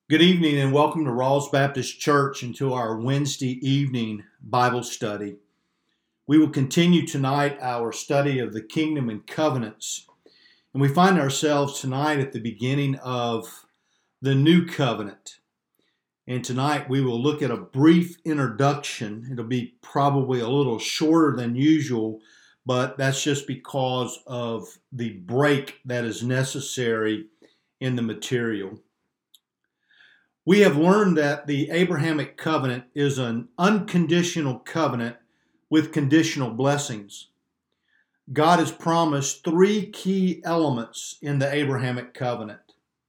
Good evening and welcome to Rawls Baptist Church and to our Wednesday evening Bible study. We will continue tonight our study of the kingdom and covenants. And we find ourselves tonight at the beginning of the new covenant. And tonight we will look at a brief introduction. It'll be probably a little shorter than usual, but that's just because of the break that is necessary in the material. We have learned that the Abrahamic covenant is an unconditional covenant with conditional blessings. God has promised three key elements in the Abrahamic covenant.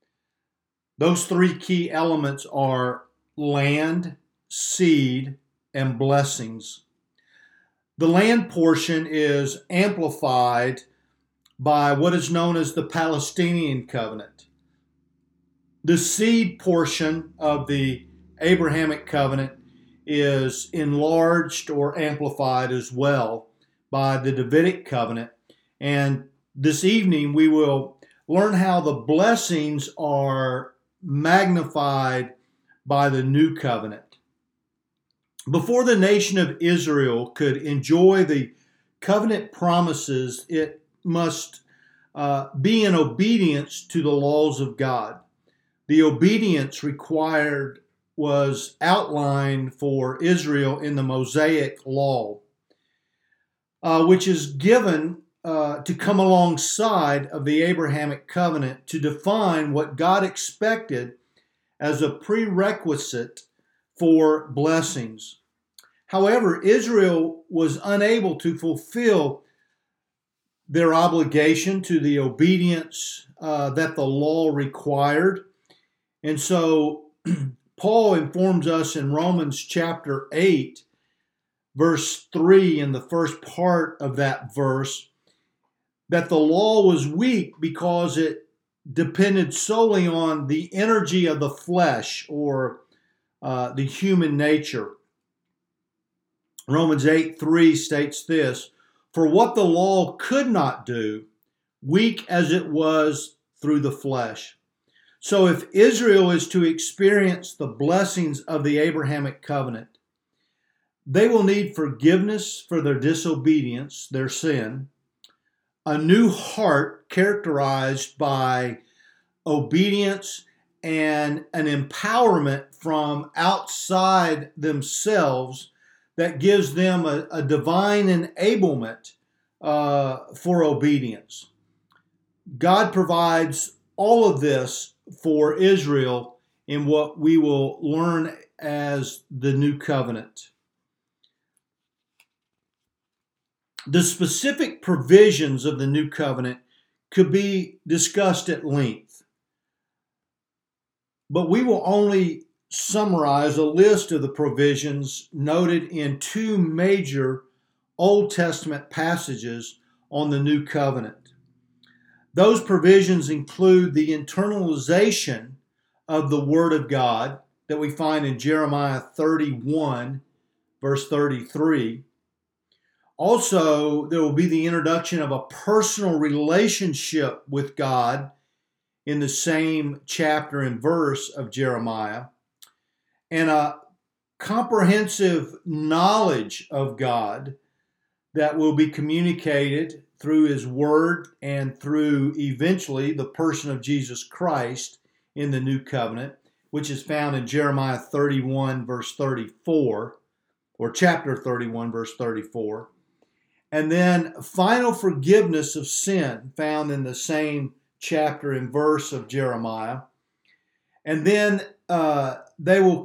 Those three key elements are land, seed, and blessings. The land portion is amplified by what is known as the Palestinian covenant. The seed portion of the Abrahamic covenant is enlarged or amplified as well by the Davidic covenant. And this evening we will learn how the blessings are magnified by the new covenant. Before the nation of Israel could enjoy the covenant promises, it must be in obedience to the laws of God. The obedience required was outlined for Israel in the Mosaic Law, which is given to come alongside of the Abrahamic covenant to define what God expected as a prerequisite for blessings. However, Israel was unable to fulfill their obligation to the obedience that the law required. And so Paul informs us in Romans chapter 8, verse 3, in the first part of that verse, that the law was weak because it depended solely on the energy of the flesh or the human nature. Romans 8:3 states this, "For what the law could not do, weak as it was through the flesh." So if Israel is to experience the blessings of the Abrahamic covenant, they will need forgiveness for their disobedience, their sin, a new heart characterized by obedience, and an empowerment from outside themselves that gives them a divine enablement for obedience. God provides all of this for Israel in what we will learn as the new covenant. The specific provisions of the new covenant could be discussed at length, but we will only summarize a list of the provisions noted in two major Old Testament passages on the new covenant. Those provisions include the internalization of the Word of God that we find in Jeremiah 31, verse 33. Also, there will be the introduction of a personal relationship with God in the same chapter and verse of Jeremiah, and a comprehensive knowledge of God that will be communicated through His Word and through eventually the person of Jesus Christ in the New Covenant, which is found in Jeremiah 31, verse 34, or chapter 31, verse 34. And then final forgiveness of sin found in the same chapter and verse of Jeremiah. And then they will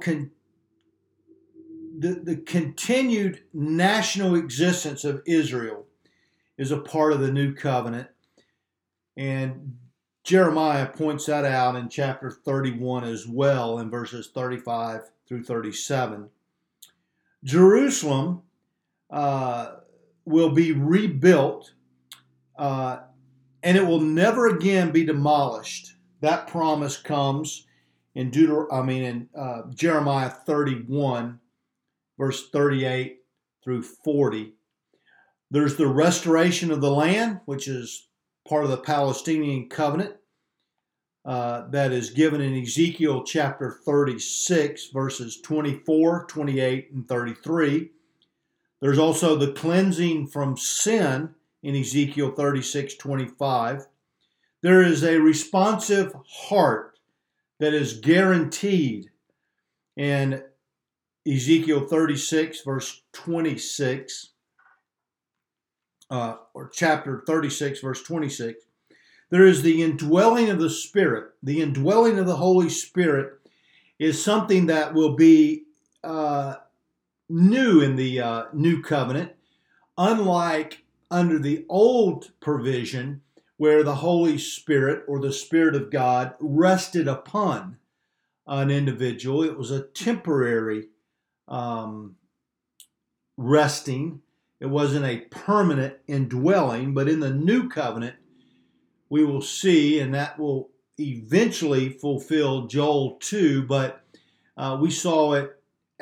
the continued national existence of Israel is a part of the new covenant. And Jeremiah points that out in chapter 31 as well, in verses 35 through 37. Jerusalem will be rebuilt, and it will never again be demolished. That promise comes in Jeremiah 31, verse 38 through 40. There's the restoration of the land, which is part of the Palestinian covenant. that is given in Ezekiel chapter 36, verses 24, 28, and 33. There's also the cleansing from sin in Ezekiel 36, 25. There is a responsive heart that is guaranteed in Ezekiel 36, verse 26, or chapter 36, verse 26. There is the indwelling of the Spirit. The indwelling of the Holy Spirit is something that will be new in the new covenant, unlike under the old provision where the Holy Spirit or the Spirit of God rested upon an individual. It was a temporary resting. It wasn't a permanent indwelling, but in the new covenant, we will see, and that will eventually fulfill Joel 2, but we saw it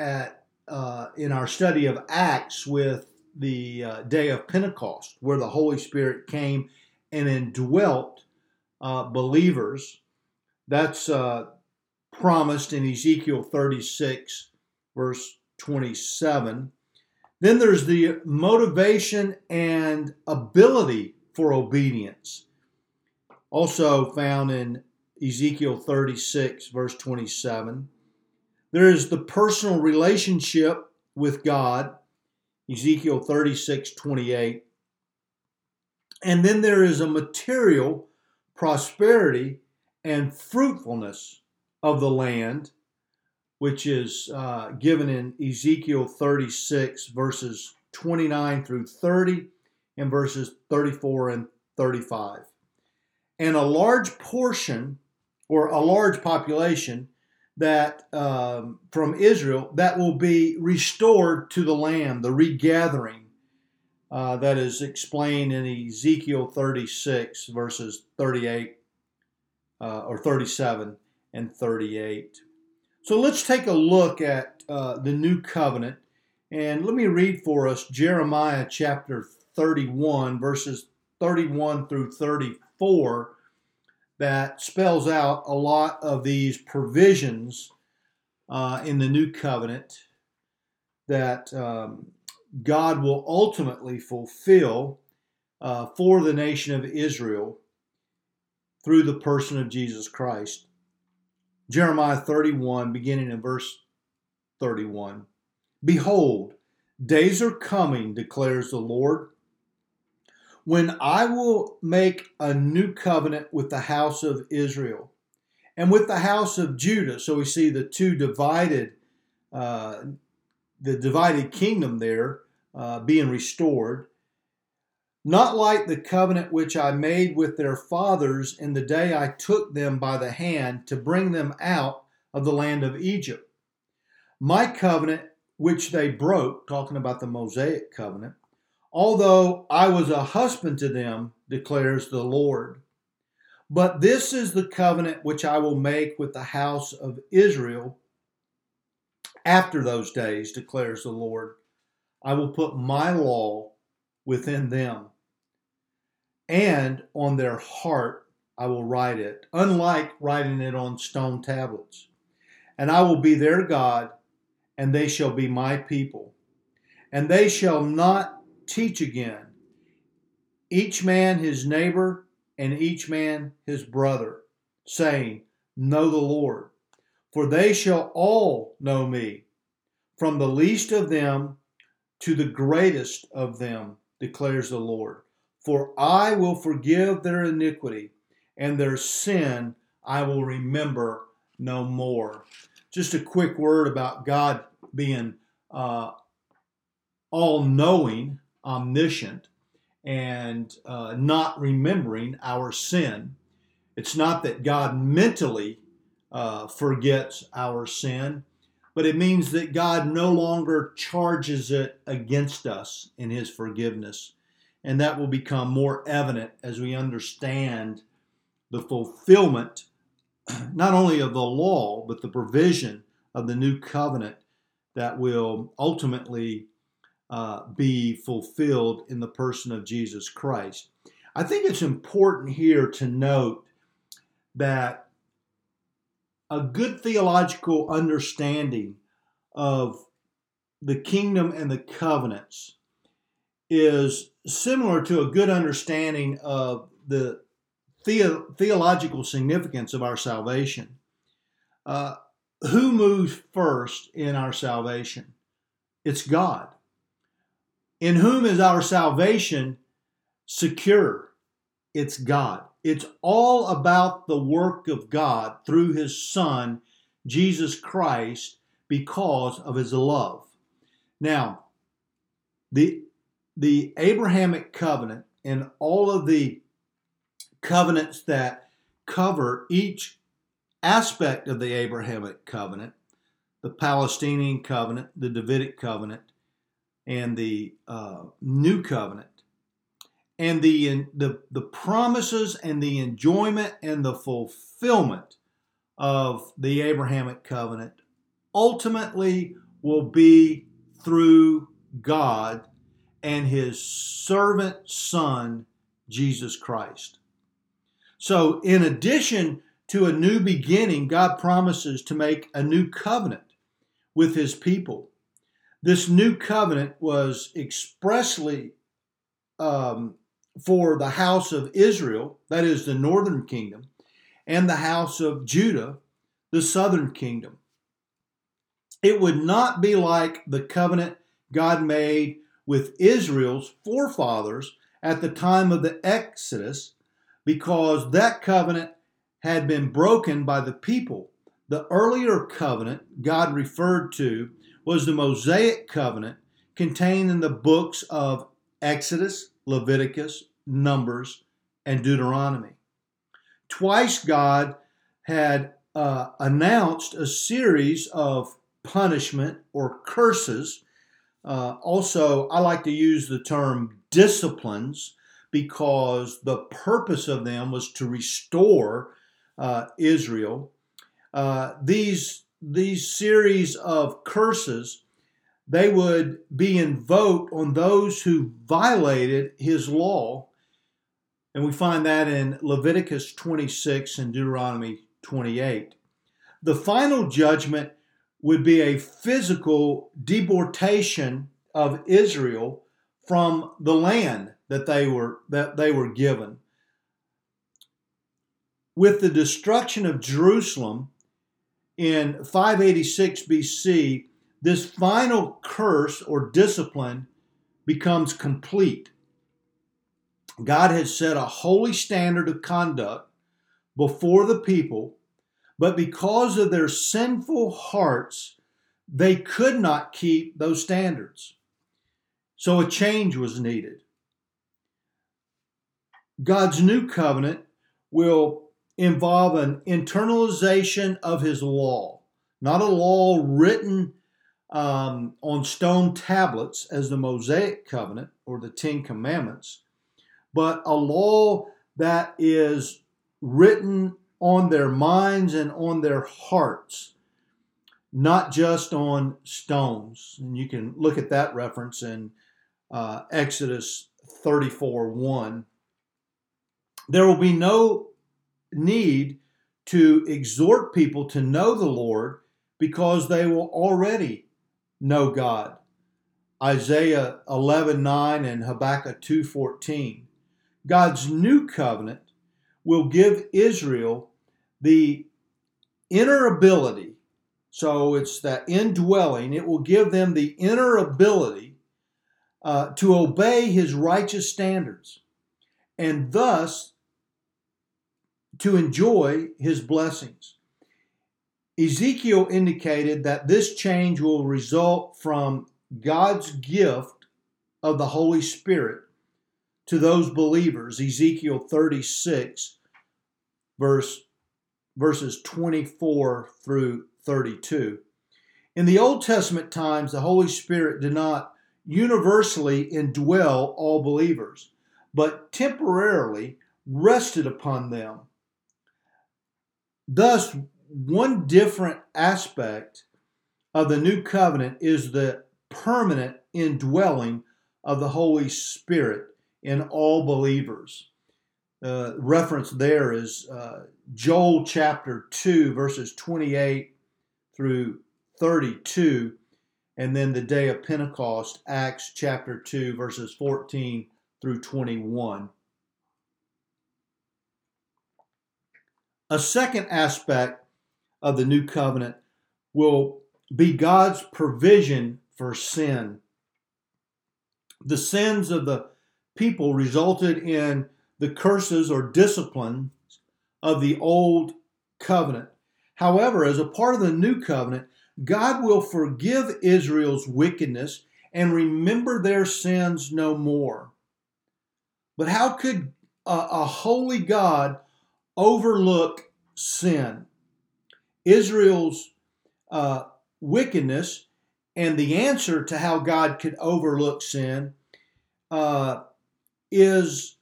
in our study of Acts with the day of Pentecost, where the Holy Spirit came and indwelt believers. That's promised in Ezekiel 36, verse 27. Then there's the motivation and ability for obedience, also found in Ezekiel 36, verse 27. There is the personal relationship with God, Ezekiel 36, 28. And then there is a material prosperity and fruitfulness of the land, which is given in Ezekiel 36, verses 29 through 30, and verses 34 and 35. And a large portion, or a large population, that from Israel, that will be restored to the land, the regathering that is explained in Ezekiel 36, verses 38 or 37 and 38. So let's take a look at the new covenant, and let me read for us Jeremiah chapter 31, verses 31 through 34, that spells out a lot of these provisions in the new covenant that God will ultimately fulfill for the nation of Israel through the person of Jesus Christ. Jeremiah 31, beginning in verse 31. Behold, days are coming, declares the Lord, when I will make a new covenant with the house of Israel and with the house of Judah. So we see the two divided, the divided kingdom there being restored. Not like the covenant which I made with their fathers in the day I took them by the hand to bring them out of the land of Egypt. My covenant which they broke, talking about the Mosaic covenant, although I was a husband to them, declares the Lord. But this is the covenant which I will make with the house of Israel after those days, declares the Lord. I will put my law within them, and on their heart I will write it, unlike writing it on stone tablets. And I will be their God, and they shall be my people. And they shall not teach again, each man his neighbor, and each man his brother, saying, Know the Lord. For they shall all know me, from the least of them to the greatest of them, declares the Lord. For I will forgive their iniquity, and their sin I will remember no more. Just a quick word about God being all-knowing, omniscient, and not remembering our sin. It's not that God mentally forgets our sin, but it means that God no longer charges it against us in his forgiveness. And that will become more evident as we understand the fulfillment, not only of the law, but the provision of the new covenant that will ultimately be fulfilled in the person of Jesus Christ. I think it's important here to note that a good theological understanding of the kingdom and the covenants is similar to a good understanding of the theological significance of our salvation. Who moves first in our salvation? It's God. In whom is our salvation secure? It's God. It's all about the work of God through His Son, Jesus Christ, because of His love. Now, the Abrahamic covenant and all of the covenants that cover each aspect of the Abrahamic covenant, the Palestinian covenant, the Davidic covenant, and the New Covenant, and the promises and the enjoyment and the fulfillment of the Abrahamic covenant ultimately will be through God and His servant Son, Jesus Christ. So in addition to a new beginning, God promises to make a new covenant with His people. This new covenant was expressly for the house of Israel, that is the northern kingdom, and the house of Judah, the southern kingdom. It would not be like the covenant God made with Israel's forefathers at the time of the Exodus, because that covenant had been broken by the people. The earlier covenant God referred to was the Mosaic covenant contained in the books of Exodus, Leviticus, Numbers, and Deuteronomy. Twice God had announced a series of punishment or curses. Also, I like to use the term disciplines because the purpose of them was to restore Israel. These series of curses, they would be invoked on those who violated His law. And we find that in Leviticus 26 and Deuteronomy 28. The final judgment would be a physical deportation of Israel from the land that they were given. With the destruction of Jerusalem in 586 BC, this final curse or discipline becomes complete. God had set a holy standard of conduct before the people, but because of their sinful hearts, they could not keep those standards. So a change was needed. God's new covenant will involve an internalization of His law, not a law written on stone tablets as the Mosaic covenant or the Ten Commandments, but a law that is written on their minds and on their hearts, not just on stones. And you can look at that reference in Exodus 34:1. There will be no need to exhort people to know the Lord because they will already know God. Isaiah 11:9 and Habakkuk 2:14. God's new covenant will give Israel the inner ability. So it's that indwelling. It will give them the inner ability to obey His righteous standards and thus to enjoy His blessings. Ezekiel indicated that this change will result from God's gift of the Holy Spirit to those believers. Ezekiel 36, verses 24 through 32. In the Old Testament times, the Holy Spirit did not universally indwell all believers, but temporarily rested upon them. Thus, one different aspect of the new covenant is the permanent indwelling of the Holy Spirit in all believers. reference there is Joel chapter 2, verses 28 through 32, and then the day of Pentecost, Acts chapter 2, verses 14 through 21. A second aspect of the new covenant will be God's provision for sin. The sins of the people resulted in the curses or disciplines of the old covenant. However, as a part of the new covenant, God will forgive Israel's wickedness and remember their sins no more. But how could a holy God overlook sin? Israel's wickedness, and the answer to how God could overlook sin is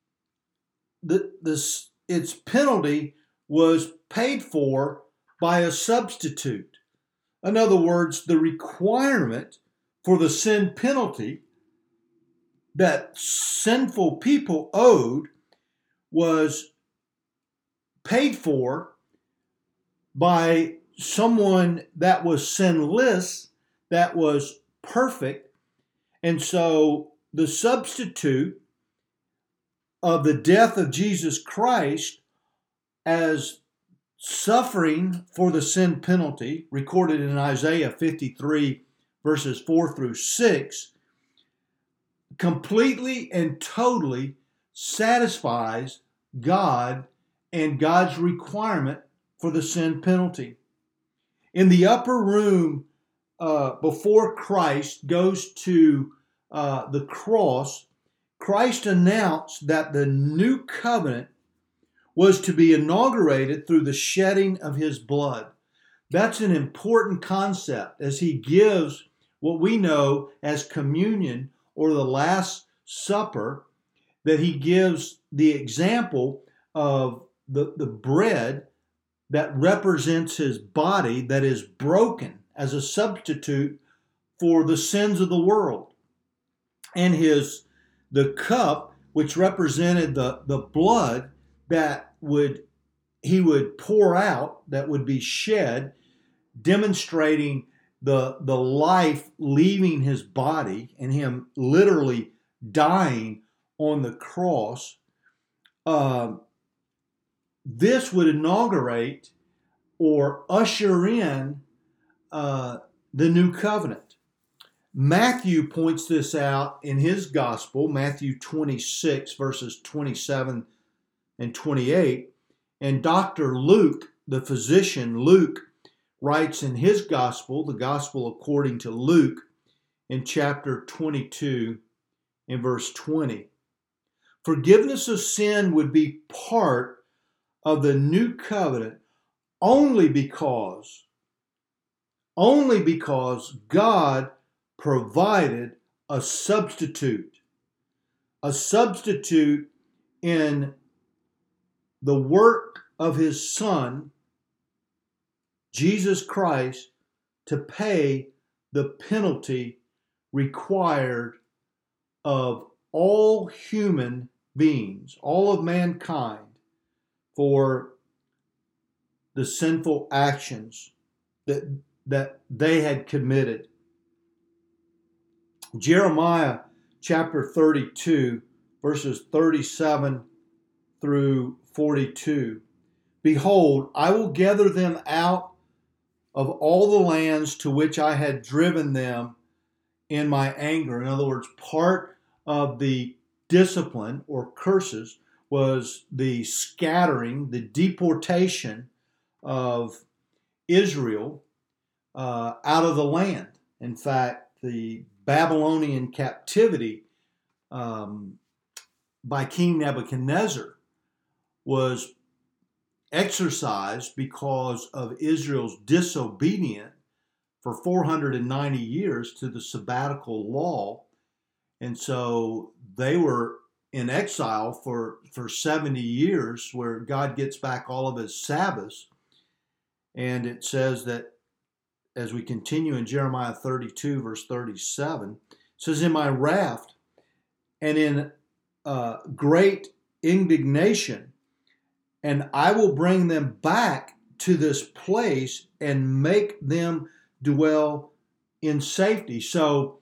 its penalty was paid for by a substitute. In other words, the requirement for the sin penalty that sinful people owed was paid for by someone that was sinless, that was perfect. And so the substitute of the death of Jesus Christ as suffering for the sin penalty, recorded in Isaiah 53, verses 4 through 6, completely and totally satisfies God and God's requirement for the sin penalty. In the upper room, before Christ goes to the cross, Christ announced that the new covenant was to be inaugurated through the shedding of his blood. That's an important concept as he gives what we know as communion or the Last Supper, that he gives the example of the bread that represents his body that is broken as a substitute for the sins of the world, and the cup which represented the blood that he would pour out, that would be shed, demonstrating the life leaving his body and him literally dying on the cross. This would inaugurate or usher in the new covenant. Matthew points this out in his gospel, Matthew 26, verses 27 and 28. And Dr. Luke, the physician Luke, writes in his gospel, the gospel according to Luke, in chapter 22 and verse 20. Forgiveness of sin would be part of the new covenant only because God provided a substitute in the work of his Son, Jesus Christ, to pay the penalty required of all human beings, all of mankind, for the sinful actions that they had committed. Jeremiah chapter 32, verses 37 through 42. Behold, I will gather them out of all the lands to which I had driven them in my anger. In other words, part of the discipline or curses was the scattering, the deportation of Israel out of the land. In fact, the Babylonian captivity by King Nebuchadnezzar was exercised because of Israel's disobedience for 490 years to the Sabbatical law. And so they were in exile for 70 years, where God gets back all of his Sabbaths. And it says that, as we continue in Jeremiah 32, verse 37, it says, in my wrath and in great indignation, and I will bring them back to this place and make them dwell in safety. So,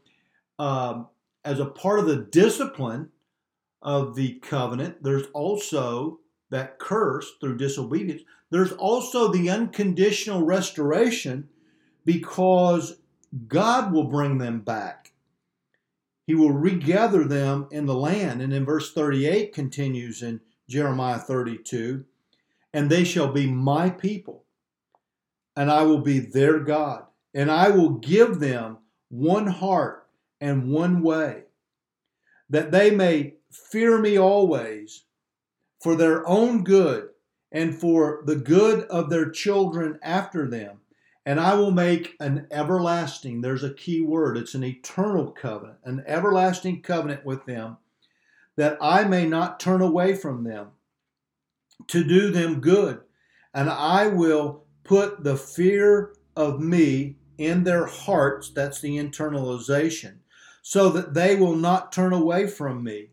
as a part of the discipline of the covenant, there's also that curse through disobedience. There's also the unconditional restoration, because God will bring them back. He will regather them in the land. And then verse 38 continues in Jeremiah 32, and they shall be my people, and I will be their God, and I will give them one heart and one way, that they may fear me always for their own good and for the good of their children after them. And I will make an everlasting, there's a key word, it's an eternal covenant, an everlasting covenant with them, that I may not turn away from them, to do them good. And I will put the fear of me in their hearts, that's the internalization, so that they will not turn away from me.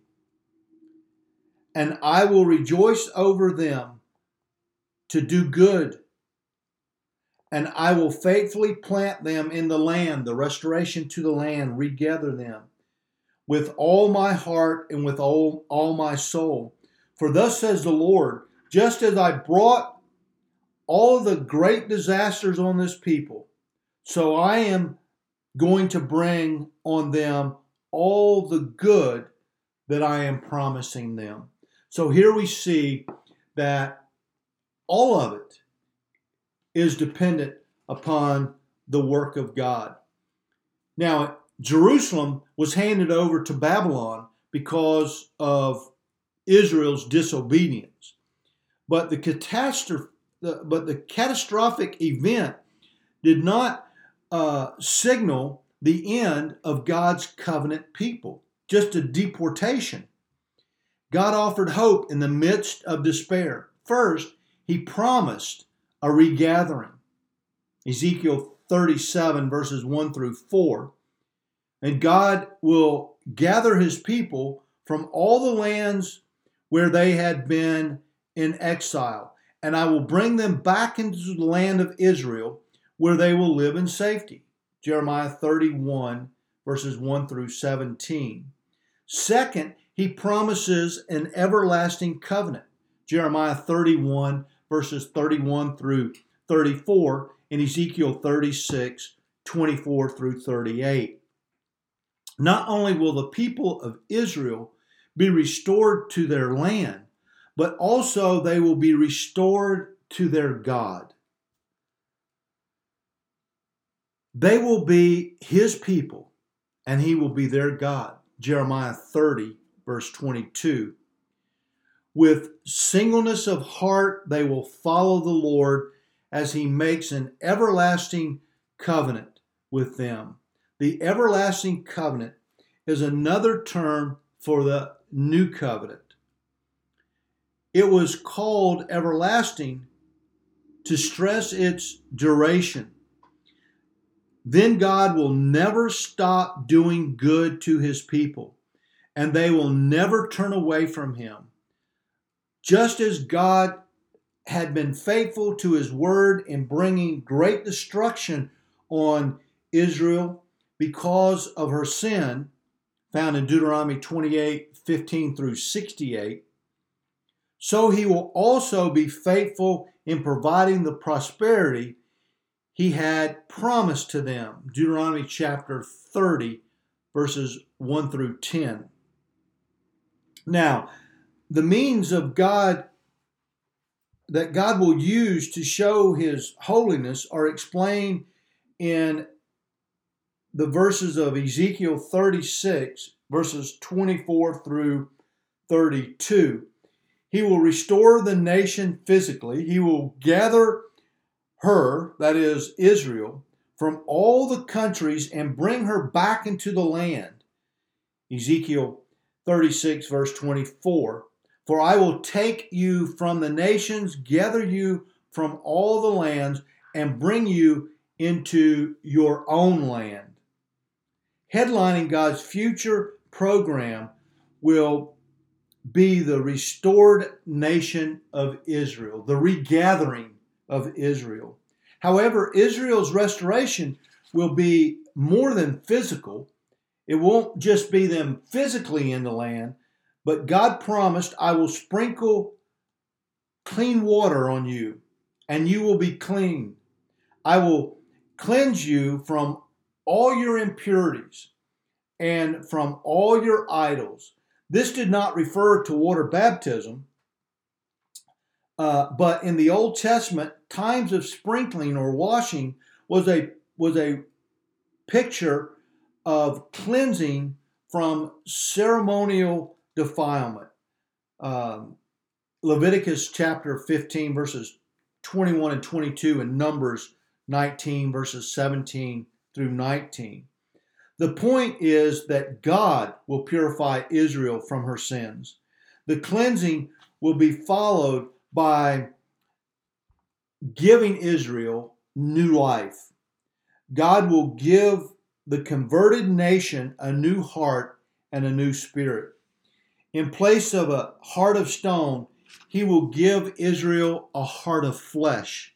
And I will rejoice over them to do good. And I will faithfully plant them in the land, the restoration to the land, regather them with all my heart and with all my soul. For thus says the Lord, just as I brought all of the great disasters on this people, so I am going to bring on them all the good that I am promising them. So here we see that all of it is dependent upon the work of God. Now, Jerusalem was handed over to Babylon because of Israel's disobedience. But the catastrophic event did not signal the end of God's covenant people, just a deportation. God offered hope in the midst of despair. First, He promised a regathering. Ezekiel 37 verses 1 through 4. And God will gather His people from all the lands where they had been in exile. And I will bring them back into the land of Israel, where they will live in safety. Jeremiah 31 verses 1 through 17. Second, He promises an everlasting covenant. Jeremiah 31 verses 31 through 34, and Ezekiel 36, 24 through 38. Not only will the people of Israel be restored to their land, but also they will be restored to their God. They will be His people, and He will be their God. Jeremiah 30, verse 22. With singleness of heart, they will follow the Lord as He makes an everlasting covenant with them. The everlasting covenant is another term for the new covenant. It was called everlasting to stress its duration. Then God will never stop doing good to His people, and they will never turn away from Him. Just as God had been faithful to His word in bringing great destruction on Israel because of her sin, found in Deuteronomy 28, 15 through 68, so He will also be faithful in providing the prosperity He had promised to them. Deuteronomy chapter 30, verses 1 through 10. Now, the means of God that God will use to show His holiness are explained in the verses of Ezekiel 36, verses 24 through 32. He will restore the nation physically. He will gather her, that is Israel, from all the countries and bring her back into the land. Ezekiel 36, verse 24. For I will take you from the nations, gather you from all the lands, and bring you into your own land. Headlining God's future program will be the restored nation of Israel, the regathering of Israel. However, Israel's restoration will be more than physical. It won't just be them physically in the land, but God promised, I will sprinkle clean water on you, and you will be clean. I will cleanse you from all your impurities and from all your idols. This did not refer to water baptism, but in the Old Testament, times of sprinkling or washing was a picture of cleansing from ceremonial defilement. Leviticus chapter 15, verses 21 and 22, and Numbers 19, verses 17 through 19. The point is that God will purify Israel from her sins. The cleansing will be followed by giving Israel new life. God will give the converted nation a new heart and a new spirit. In place of a heart of stone, He will give Israel a heart of flesh.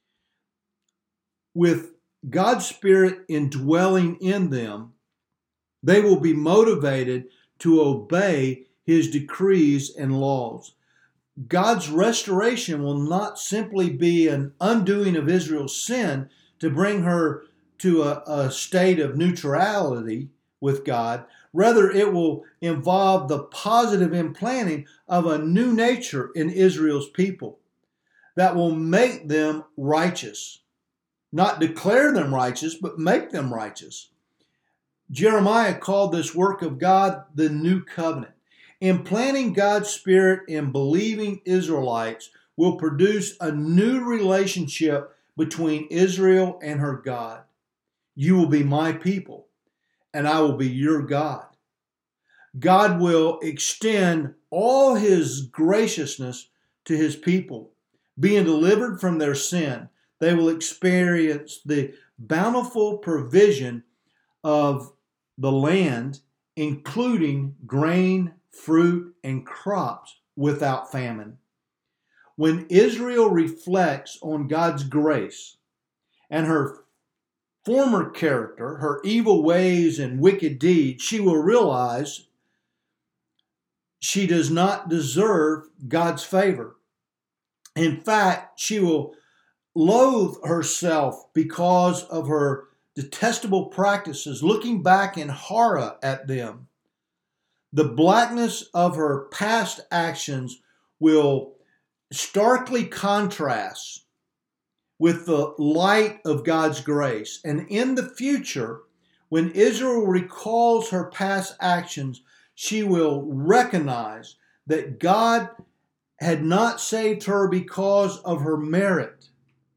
With God's Spirit indwelling in them, they will be motivated to obey His decrees and laws. God's restoration will not simply be an undoing of Israel's sin to bring her to a state of neutrality with God. Rather, it will involve the positive implanting of a new nature in Israel's people that will make them righteous. Not declare them righteous, but make them righteous. Jeremiah called this work of God the new covenant. Implanting God's Spirit in believing Israelites will produce a new relationship between Israel and her God. You will be my people, and I will be your God. God will extend all His graciousness to His people. Being delivered from their sin, they will experience the bountiful provision of the land, including grain, fruit, and crops without famine. When Israel reflects on God's grace and her former character, her evil ways and wicked deeds, she will realize she does not deserve God's favor. In fact, she will loathe herself because of her detestable practices, looking back in horror at them. The blackness of her past actions will starkly contrast with the light of God's grace. And in the future, when Israel recalls her past actions, she will recognize that God had not saved her because of her merit.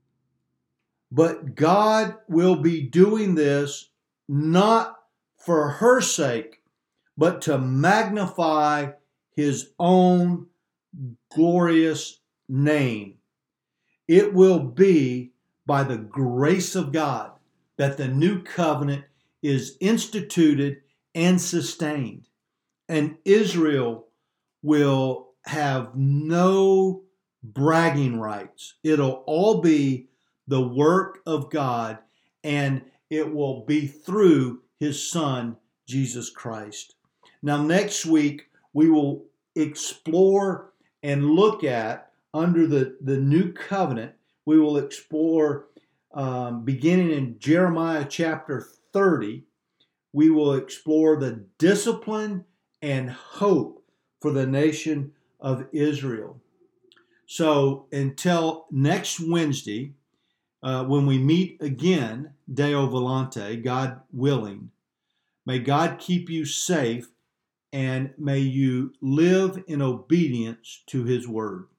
But God will be doing this not for her sake, but to magnify His own glorious name. It will be by the grace of God that the new covenant is instituted and sustained. And Israel will have no bragging rights. It'll all be the work of God, and it will be through His Son, Jesus Christ. Now, next week, we will explore and look at, under the new covenant, we will explore, beginning in Jeremiah chapter 30, we will explore the discipline and hope for the nation of Israel. So until next Wednesday, when we meet again, Deo Volante, God willing, may God keep you safe, and may you live in obedience to His word.